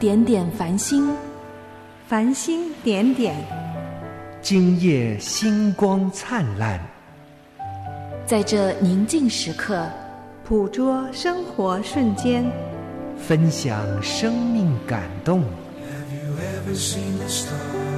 点点繁星， 繁星点点， 今夜星光灿烂。 在这宁静时刻， 捕捉生活瞬间， 分享生命感动。 Have you ever seen the star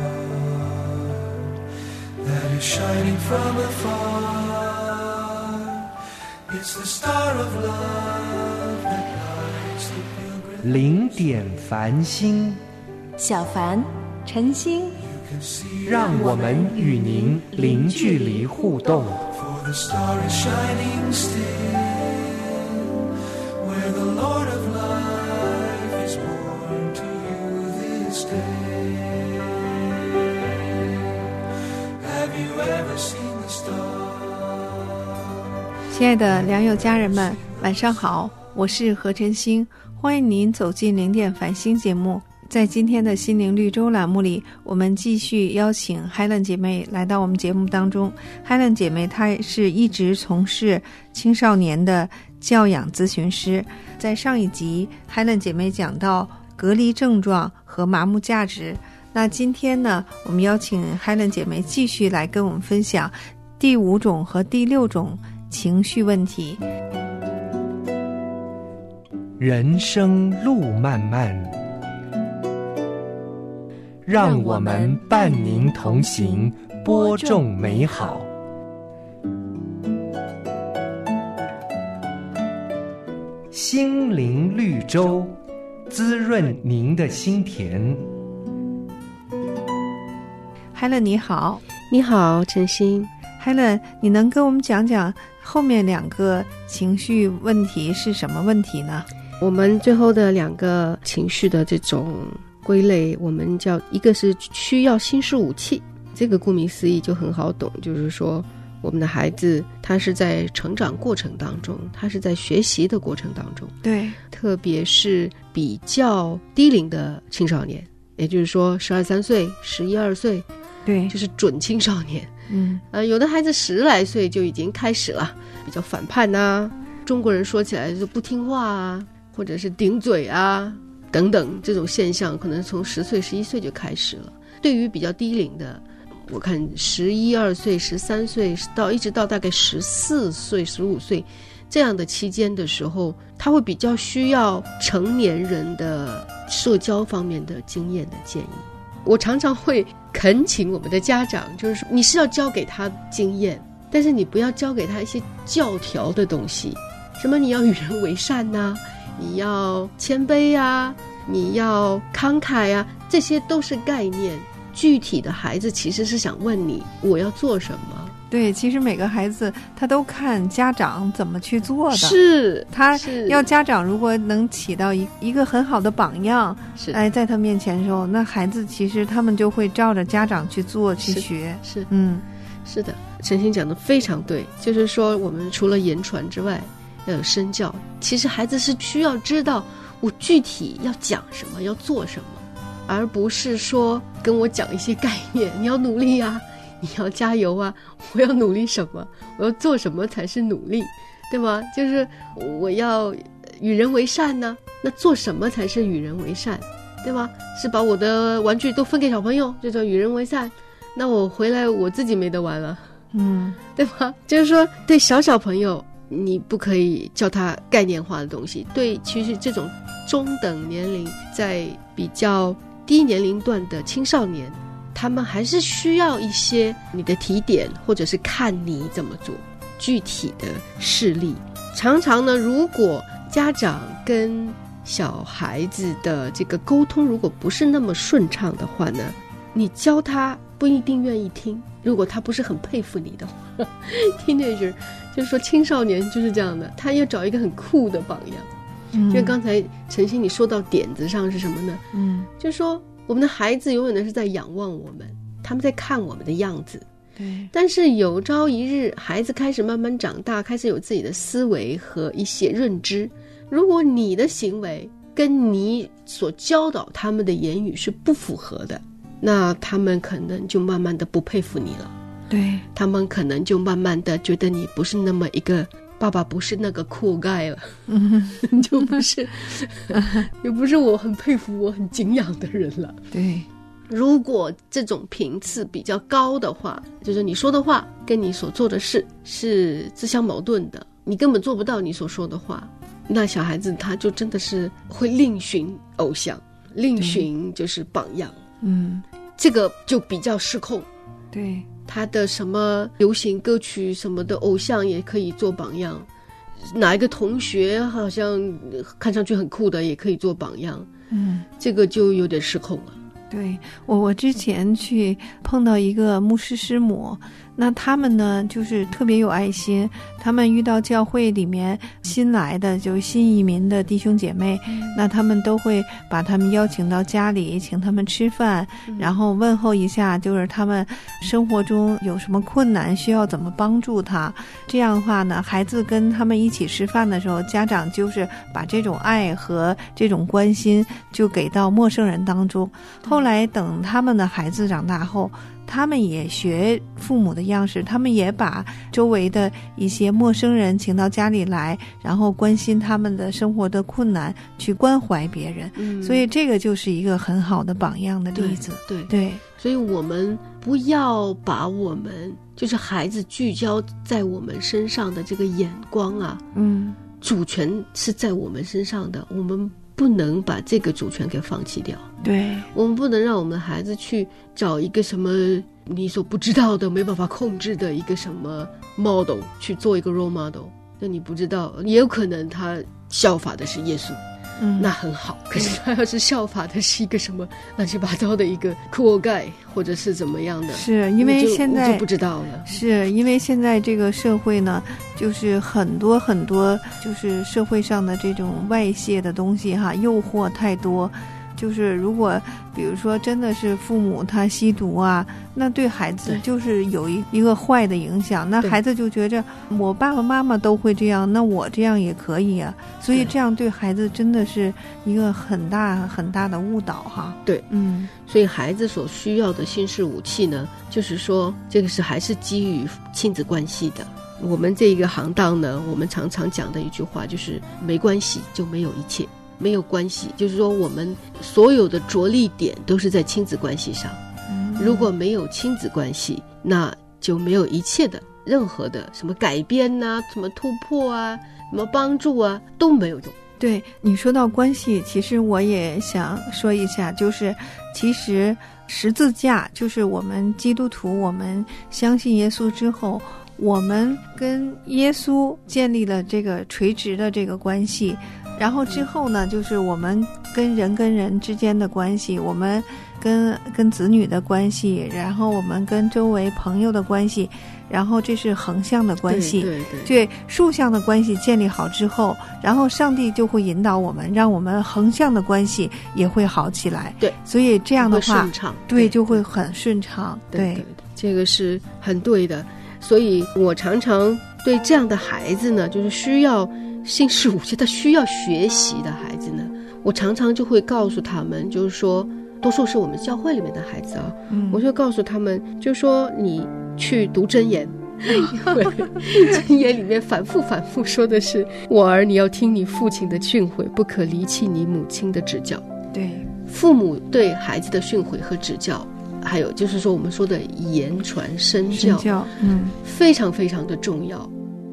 that is shining from afar? It's the star of love that lights the pilgrim. 零点繁星， 小凡、 晨星， 让我们与您零距离互动。 For the star is shining still, where the Lord of life is born to you this day. Have you ever seen the star? 亲爱的良友家人们，晚上好，我是何晨星，欢迎您走进零点繁星节目。在今天的心灵绿洲栏目里，我们继续邀请 Helen 姐妹来到我们节目当中。 Helen 姐妹她是一直从事青少年的教养咨询师。在上一集 Helen 姐妹讲到隔离症状和麻木价值，那今天呢，我们邀请 Helen 姐妹继续来跟我们分享第5种和第6种情绪问题。 人生路漫漫，让我们伴您同行，播种美好。心灵绿洲，滋润您的心田。 Helen 你好。 你好，晨星。 Helen， 你能跟我们讲讲后面2个情绪问题是什么问题呢？ 我们最后的2个情绪的这种归类，我们叫一个是需要新式武器，这个顾名思义就很好懂，就是说我们的孩子他是在成长过程当中，他是在学习的过程当中，对，特别是比较低龄的青少年，也就是说12、13岁、11、12岁，对，就是准青少年。有的孩子10来岁就已经开始了，比较反叛啊，中国人说起来就不听话啊，或者是顶嘴啊等等，这种现象可能从10岁、11岁就开始了。对于比较低龄的，我看11、12岁、13岁一直到大概14岁、15岁这样的期间的时候，他会比较需要成年人的社交方面的经验的建议。我常常会恳请我们的家长，就是说你是要教给他经验，但是你不要教给他一些教条的东西，什么你要与人为善啊，你要谦卑啊，你要慷慨啊，这些都是概念。具体的孩子其实是想问你，我要做什么？对，其实每个孩子他都看家长怎么去做的，是他要家长如果能起到一个很好的榜样，是在他面前的时候，那孩子其实他们就会照着家长去做去学。是的，陈星讲的非常对，就是说我们除了言传之外要有身教，其实孩子是需要知道我具体要讲什么，要做什么，而不是说跟我讲一些概念，你要努力啊，你要加油啊，我要努力什么，我要做什么才是努力，对吗？就是我要与人为善呢，那做什么才是与人为善，对吗？是把我的玩具都分给小朋友，这叫与人为善，那我回来我自己没得玩了，对吗？就是说对小朋友你不可以教他概念化的东西，对，其实这种中等年龄在比较低年龄段的青少年，他们还是需要一些你的提点，或者是看你怎么做具体的事例。常常呢，如果家长跟小孩子的这个沟通如果不是那么顺畅的话呢，你教他不一定愿意听，如果他不是很佩服你的话teenager 就是说青少年就是这样的，他要找一个很酷的榜样。就刚才晨曦你说到点子上是什么呢？就是说我们的孩子永远的是在仰望我们，他们在看我们的样子。对，但是有朝一日孩子开始慢慢长大，开始有自己的思维和一些认知，如果你的行为跟你所教导他们的言语是不符合的，那他们可能就慢慢的不佩服你了。对，他们可能就慢慢的觉得你不是那么一个爸爸不是那个cool guy了，就不是也不是我很佩服我很敬仰的人了。 对， 如果这种频次比较高的话，就是你说的话跟你所做的事是自相矛盾的，你根本做不到你所说的话，那小孩子他就真的是会另寻偶像，另寻就是榜样。这个就比较失控。 对， 他的什么流行歌曲什么的偶像也可以做榜样，哪一个同学好像看上去很酷的也可以做榜样。这个就有点失控了。 对，我之前去碰到一个牧师师母，那他们呢就是特别有爱心，他们遇到教会里面新来的就是新移民的弟兄姐妹，那他们都会把他们邀请到家里，请他们吃饭，然后问候一下，就是他们生活中有什么困难需要怎么帮助他。这样的话呢，孩子跟他们一起吃饭的时候，家长就是把这种爱和这种关心就给到陌生人当中。后来等他们的孩子长大后，他们也学父母的样式，他们也把周围的一些陌生人请到家里来，然后关心他们的生活的困难，去关怀别人。所以这个就是一个很好的榜样的例子。对， 所以我们不要把我们就是孩子聚焦在我们身上的这个眼光啊，主权是在我们身上的，我们不能把这个主权给放弃掉。 对， 我们不能让我们的孩子去找一个什么你所不知道的没办法控制的一个什么 model 去做一个 role model， 那你不知道，也有可能他效法的是耶稣，那很好。可是他要是效法的是一个什么乱七八糟的一个 cool guy 或者是怎么样的， 是因为现在就不知道了。 是因为现在这个社会呢，就是很多就是社会上的这种外泄的东西哈，诱惑太多。就是如果比如说真的是父母他吸毒啊，那对孩子就是有一个坏的影响，那孩子就觉着我爸爸妈妈都会这样，那我这样也可以啊，所以这样对孩子真的是一个很大很大的误导哈。 对，所以孩子所需要的新式武器呢，就是说这个是还是基于亲子关系的。我们这一个行当呢，我们常常讲的一句话就是没关系就没有一切，没有关系就是说我们所有的着力点都是在亲子关系上，如果没有亲子关系，那就没有一切的任何的什么改变啊，什么突破啊，什么帮助啊，都没有用。 对，你说到关系，其实我也想说一下，就是其实十字架就是我们基督徒，我们相信耶稣之后，我们跟耶稣建立了这个垂直的这个关系，然后之后呢，就是我们跟人之间的关系，我们跟子女的关系，然后我们跟周围朋友的关系，然后这是横向的关系。对，竖向的关系建立好之后，然后上帝就会引导我们，让我们横向的关系也会好起来。 对， 所以这样的话顺畅， 对，就会很顺畅。 对，这个是很对的。所以我常常对这样的孩子呢，就是需要新式武器，他需要学习的孩子呢，我常常就会告诉他们，就是说多数是我们教会里面的孩子啊，我就告诉他们，就是说你去读箴言，因为箴言里面反复说的是，我儿你要听你父亲的训诲，不可离弃你母亲的指教。 对， 父母对孩子的训诲和指教，还有就是说我们说的言传身教，非常非常的重要。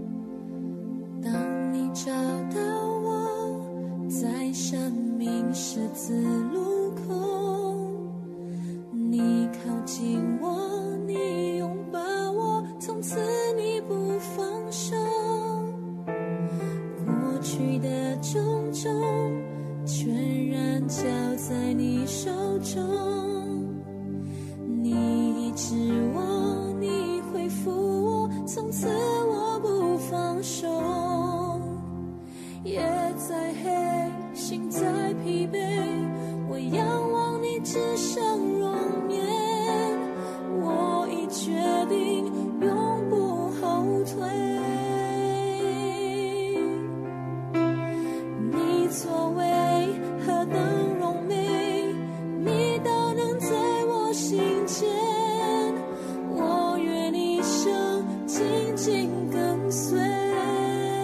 当你找到我在生命十字路口，你靠近我，你拥抱我，从此你不放手，过去的种种全然交在你手中，你医治我，你恢复我，从此我不放手，夜再黑，心再疲惫，我仰望你至上容颜，我已决定永不后退，你作为何等荣美，你都能在我心间，我愿一生紧紧跟随，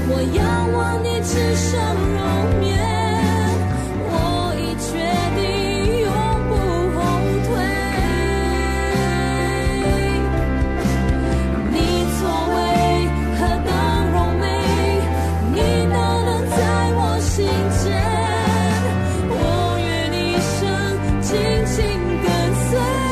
我仰望你至圣容颜，我已决定永不后退。你作为何等荣美，你都能在我心间，我愿一生紧紧跟随。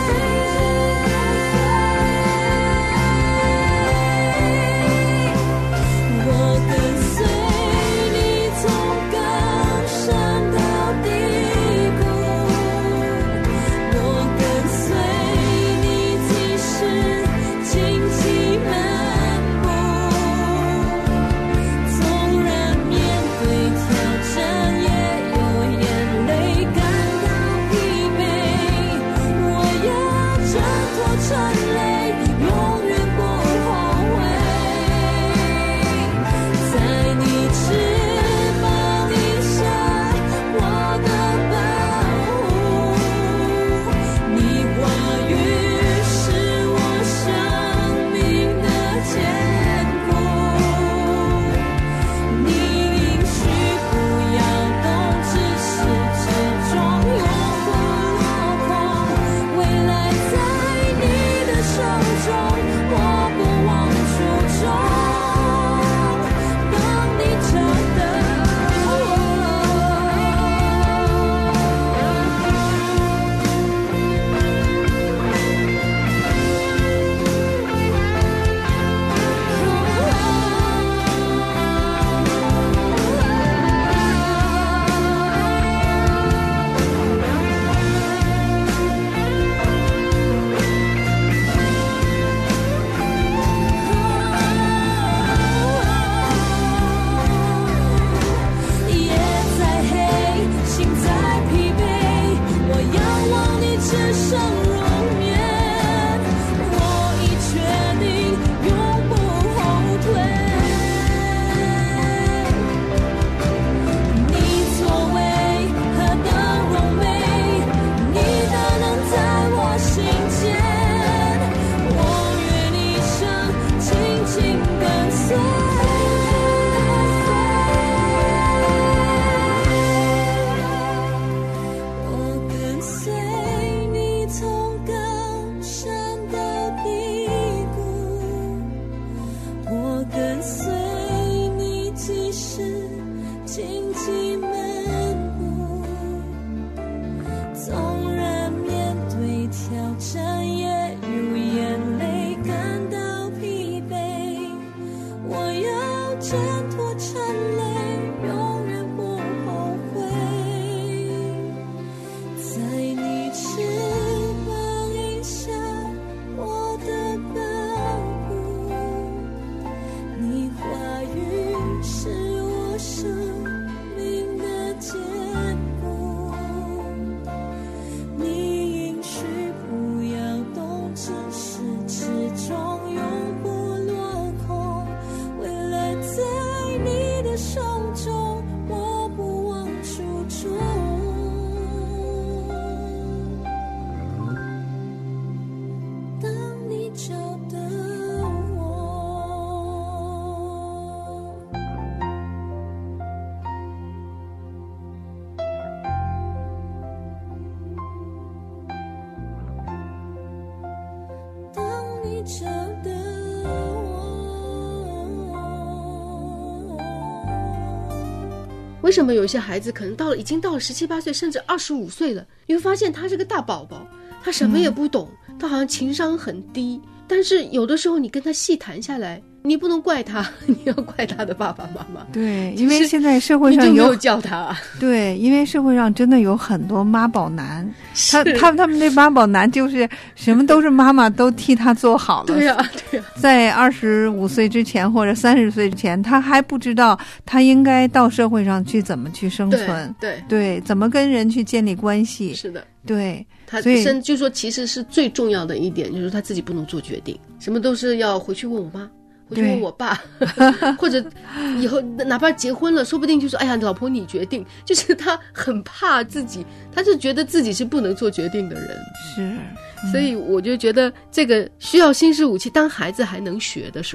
为什么有一些孩子可能已经到了17、18岁，甚至25岁了，你会发现他是个大宝宝，他什么也不懂，他好像情商很低，但是有的时候你跟他细谈下来，你不能怪他，你要怪他的爸爸妈妈。 对，因为现在社会上你就没有教他。对， 因为社会上真的有很多妈宝男，他们那妈宝男就是什么都是妈妈都替他做好了。 对呀，对呀。 在25岁之前或者30岁之前，他还不知道他应该到社会上去怎么去生存，对，怎么跟人去建立关系。 是的， 对。 他就说其实是最重要的一点，就是他自己不能做决定，什么都是要回去问我妈，回去问我爸，或者以后哪怕结婚了，说不定就说哎呀老婆你决定，就是他很怕自己，他就觉得自己是不能做决定的人。 是， 所以我就觉得这个需要新式武器，当孩子还能学的时候，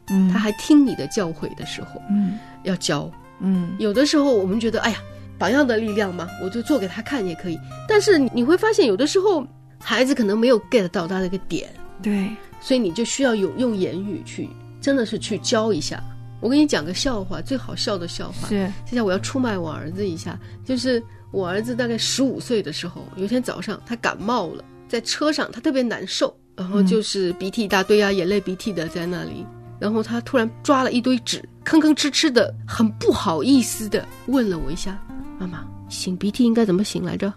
他还听你的教诲的时候，要教。有的时候我们觉得，哎呀，榜样的力量嘛，我就做给他看也可以。但是你会发现，有的时候孩子可能没有 get 到他那个点， 对， 所以你就需要用言语去，真的是去教一下。我跟你讲个笑话，最好笑的笑话是，现在我要出卖我儿子一下，就是我儿子大概15岁的时候，有一天早上他感冒了，在车上他特别难受，然后就是鼻涕一大堆啊，眼泪鼻涕的在那里，然后他突然抓了一堆纸，吭吭哧哧的，很不好意思的问了我一下，妈妈，擤鼻涕应该怎么擤来着？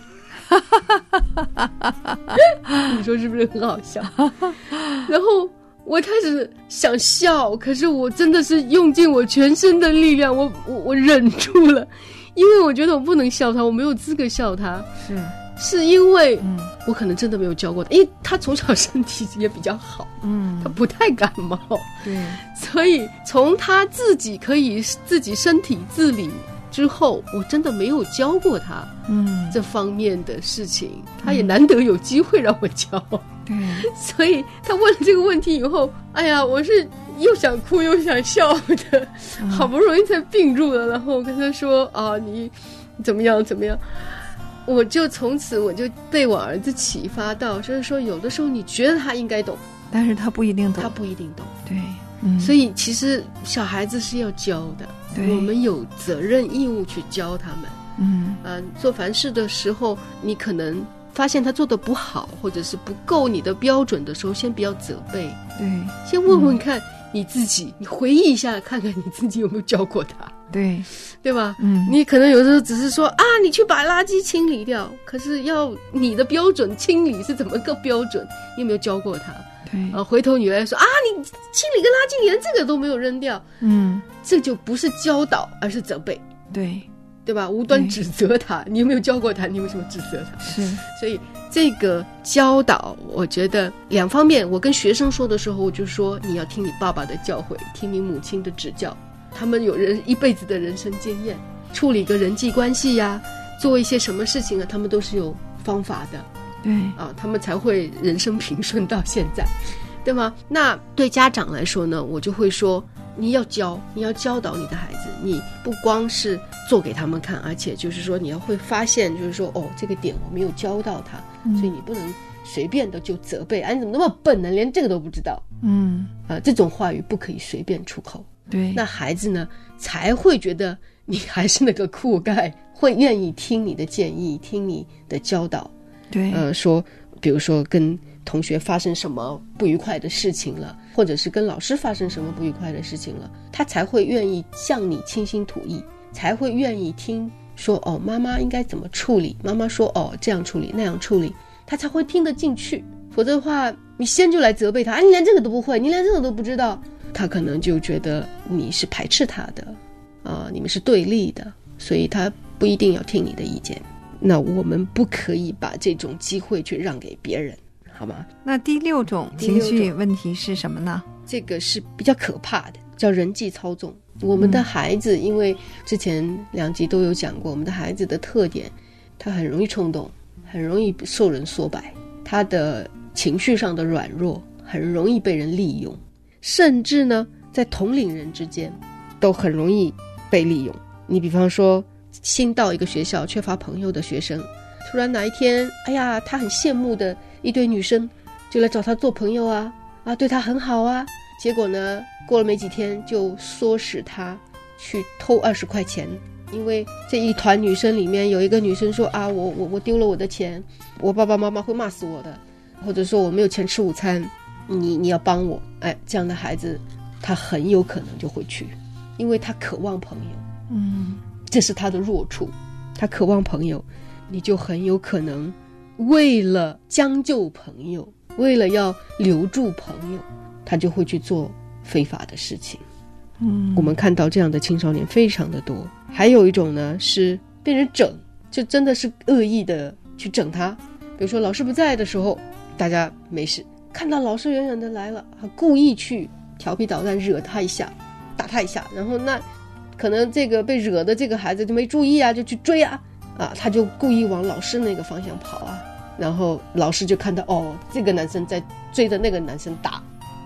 你说是不是很好笑？然后我开始想笑，可是我真的是用尽我全身的力量，我忍住了，因为我觉得我不能笑他，我没有资格笑他，是因为我可能真的没有教过他，因为他从小身体也比较好，他不太感冒，对，所以从他自己可以自己身体自理之后，我真的没有教过他这方面的事情，他也难得有机会让我教，对，所以他问了这个问题以后，哎呀，我是又想哭又想笑的，好不容易才并住了，然后我跟他说啊，你怎么样怎么样，我就从此我就被我儿子启发到，就是说有的时候你觉得他应该懂， 但是他不一定懂， 他不一定懂， 对， 所以其实小孩子是要教的，我们有责任义务去教他们。做凡事的时候，你可能发现他做的不好，或者是不够你的标准的时候，先不要责备，对，先问问看你自己，你回忆一下，看看你自己有没有教过他，对吧？你可能有时候只是说啊，你去把垃圾清理掉，可是要你的标准清理是怎么个标准？你有没有教过他？对，回头你来说啊，你清理个垃圾，你连这个都没有扔掉，这就不是教导，而是责备，对吧？无端指责他，你有没有教过他？你为什么指责他？是，所以这个教导，我觉得两方面。我跟学生说的时候，我就说你要听你爸爸的教诲，听你母亲的指教，他们有一辈子的人生经验，处理个人际关系呀，做一些什么事情啊，他们都是有方法的。对啊，他们才会人生平顺到现在，对吗？那对家长来说呢，我就会说，你要教导你的孩子，你不光是做给他们看，而且就是说你要会发现，就是说哦，这个点我没有教到他，所以你不能随便的就责备，你怎么那么笨呢？连这个都不知道。这种话语不可以随便出口。对，那孩子呢才会觉得你还是那个酷盖，会愿意听你的建议，听你的教导。对，说比如说跟同学发生什么不愉快的事情了，或者是跟老师发生什么不愉快的事情了，他才会愿意向你倾心吐意，才会愿意听说哦，妈妈应该怎么处理，妈妈说哦这样处理那样处理，他才会听得进去。否则的话，你先就来责备他，你连这个都不会，你连这个都不知道，他可能就觉得你是排斥他的你们是对立的，所以他不一定要听你的意见。那我们不可以把这种机会去让给别人，好吗？ 那第6种情绪问题是什么呢？ 这个是比较可怕的，叫人际操纵。我们的孩子，因为之前2集都有讲过，我们的孩子的特点，他很容易冲动，很容易受人所摆，他的情绪上的软弱很容易被人利用，甚至呢在同龄人之间都很容易被利用。你比方说新到一个学校缺乏朋友的学生，突然哪一天，哎呀，他很羡慕的一堆女生就来找他做朋友啊，对他很好啊，结果呢过了没几天就唆使他去偷20块钱，因为这一团女生里面有一个女生说啊，我丢了我的钱，我爸爸妈妈会骂死我的，或者说我没有钱吃午餐，你要帮我。这样的孩子他很有可能就会去，因为他渴望朋友，这是他的弱处，他渴望朋友，你就很有可能为了将就朋友，为了要留住朋友，他就会去做非法的事情。我们看到这样的青少年非常的多。还有一种呢是被人整，就真的是恶意的去整他。比如说老师不在的时候，大家没事，看到老师远远的来了，故意去调皮捣蛋，惹他一下，打他一下，然后那可能这个被惹的这个孩子就没注意就去追他就故意往老师那个方向跑然后老师就看到这个男生在追着那个男生打，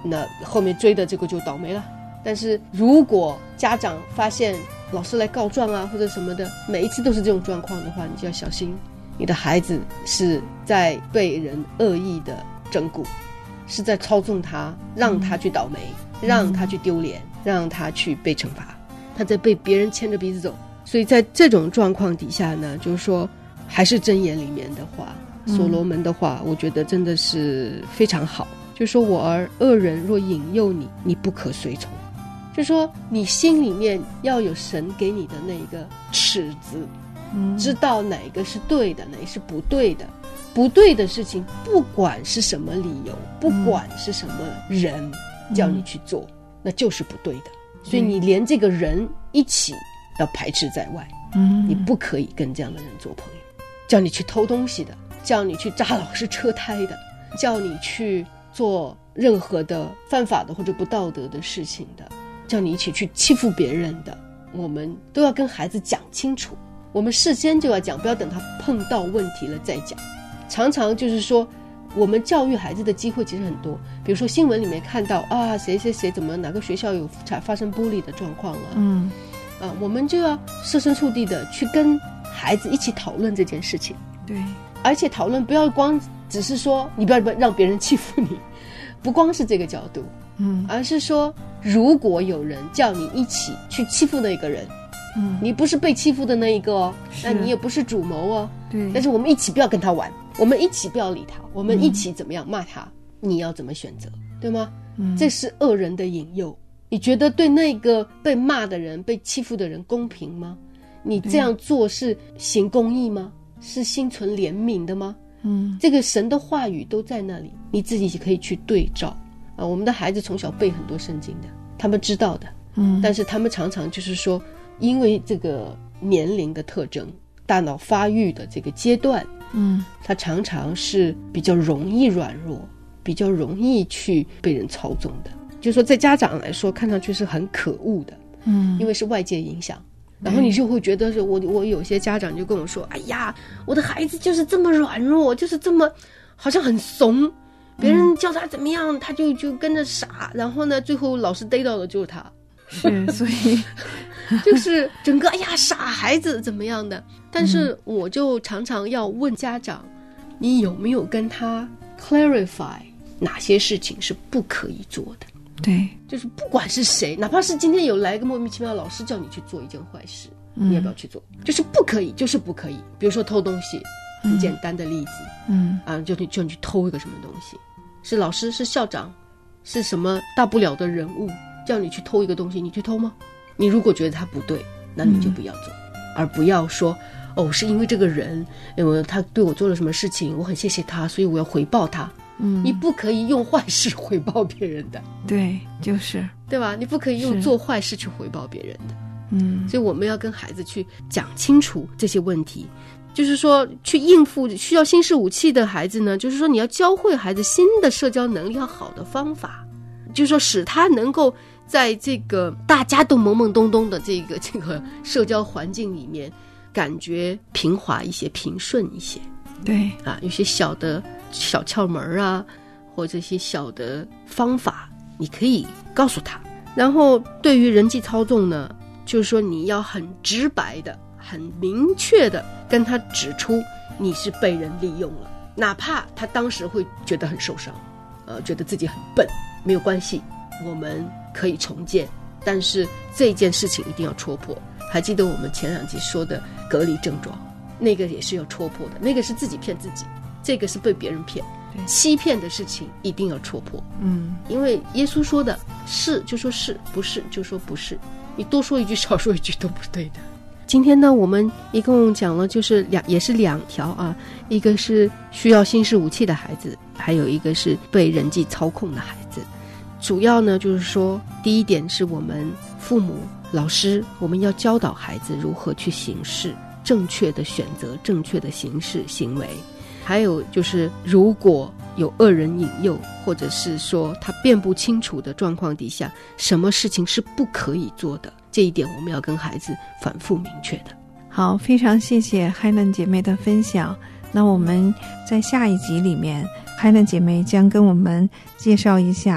那后面追的这个就倒霉了。但是如果家长发现老师来告状啊或者什么的，每一次都是这种状况的话，你就要小心，你的孩子是在被人恶意的整蛊，是在操纵他，让他去倒霉，让他去丢脸，让他去被惩罚，他在被别人牵着鼻子走。所以在这种状况底下呢，就是说还是箴言里面的话，所罗门的话，我觉得真的是非常好，就是说我儿恶人若引诱你，你不可随从。就是说你心里面要有神给你的那个尺子，知道哪个是对的，哪个是不对的。不对的事情不管是什么理由，不管是什么人叫你去做，那就是不对的。所以你连这个人一起要排斥在外，你不可以跟这样的人做朋友。叫你去偷东西的，叫你去扎老师车胎的，叫你去做任何的犯法的或者不道德的事情的，叫你一起去欺负别人的，我们都要跟孩子讲清楚，我们事先就要讲，不要等他碰到问题了再讲。常常就是说我们教育孩子的机会其实很多，比如说新闻里面看到啊谁谁谁怎么哪个学校有发生bully的状况了，我们就要设身处地的去跟孩子一起讨论这件事情。 对， 而且讨论不要光只是说你不要让别人欺负你，不光是这个角度，而是说如果有人叫你一起去欺负那个人，你不是被欺负的那一个哦，那你也不是主谋哦， 对， 但是我们一起不要跟他玩，我们一起不要理他，我们一起怎么样骂他，你要怎么选择，对吗？这是恶人的引诱。你觉得对那个被骂的人被欺负的人公平吗？你这样做是行公义吗？是心存怜悯的吗？这个神的话语都在那里，你自己可以去对照我们的孩子从小背很多圣经的，他们知道的，但是他们常常就是说因为这个年龄的特征，大脑发育的这个阶段，他常常是比较容易软弱，比较容易去被人操纵的。就是说在家长来说看上去是很可恶的，因为是外界影响，然后你就会觉得是我有些家长就跟我说，哎呀，我的孩子就是这么软弱，就是这么好像很怂，别人叫他怎么样他就跟着傻，然后呢最后老师逮到的就是他， 是，所以就是整个哎呀傻孩子怎么样的。但是我就常常要问家长，你有没有跟他 clarify 哪些事情是不可以做的？ 对， 就是不管是谁，哪怕是今天有来一个莫名其妙的老师叫你去做一件坏事，你要不要去做？就是不可以，就是不可以。比如说偷东西，很简单的例子，就你去偷一个什么东西，是老师是校长是什么大不了的人物叫你去偷一个东西，你去偷吗？你如果觉得他不对，那你就不要做，而不要说是因为这个人因为他对我做了什么事情，我很谢谢他，所以我要回报他。你不可以用坏事回报别人的， 对，就是对吧？你不可以用做坏事去回报别人的。所以我们要跟孩子去讲清楚这些问题，就是说去应付需要新式武器的孩子呢，就是说你要教会孩子新的社交能力要好的方法，就是说使他能够在这个大家都懵懵懂懂的这个社交环境里面感觉平滑一些，平顺一些。 对有些小窍门啊，或者一些小的方法你可以告诉他。然后对于人际操纵呢，就是说你要很直白的很明确的跟他指出你是被人利用了，哪怕他当时会觉得很受伤，觉得自己很笨，没有关系，我们可以重建，但是这件事情一定要戳破。还记得我们前2集说的隔离症状，那个也是要戳破的，那个是自己骗自己，这个是被别人骗，欺骗的事情一定要戳破。因为耶稣说的是就说是，不是就说不是，你多说一句少说一句都不对的。今天呢我们一共讲了就是也是2条一个是需要新式武器的孩子，还有一个是被人际操控的孩子。主要呢就是说第一点是我们父母老师我们要教导孩子如何去行事，正确的选择，正确的行事行为。还有就是如果有恶人引诱，或者是说他辨不清楚的状况底下，什么事情是不可以做的，这一点我们要跟孩子反复明确的。 好，非常谢谢Helen姐妹的分享。那我们在下一集里面，Helen姐妹将跟我们介绍一下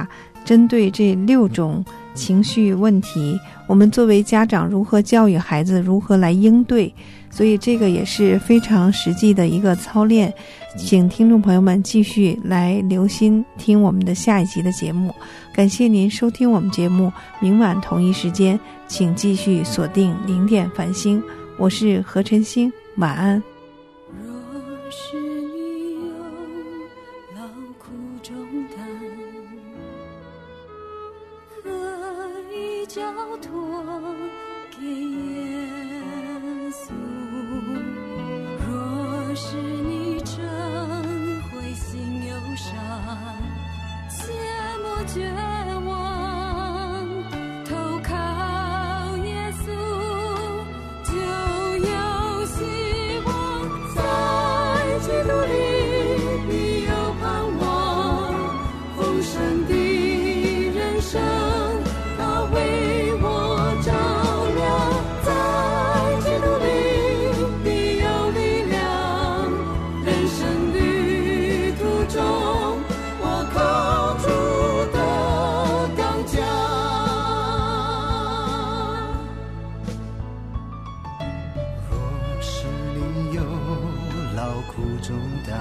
针对这6种情绪问题，我们作为家长如何教育孩子，如何来应对，所以这个也是非常实际的一个操练。请听众朋友们继续来留心听我们的下一集的节目。感谢您收听我们节目，明晚同一时间请继续锁定0点繁星，我是何晨星，晚安。 若是你有劳苦重担，可以交托给耶稣。若是你正灰心忧伤，切莫绝望，投靠耶稣就有希望，在基督里必有盼望，丰盛的人生他为我照亮，在基督里必有力量，人生旅途中我靠主的刚强。 若是你有劳苦重担，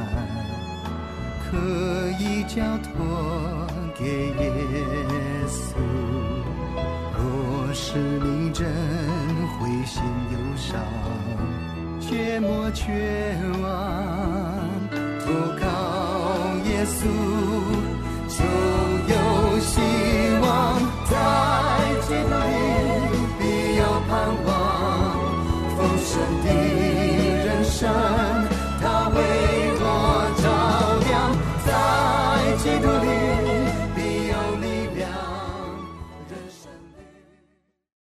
可以交托给耶稣。若是你真灰心忧伤，切莫绝望，投靠耶稣就有希望，在基督里必有盼望，丰盛的人生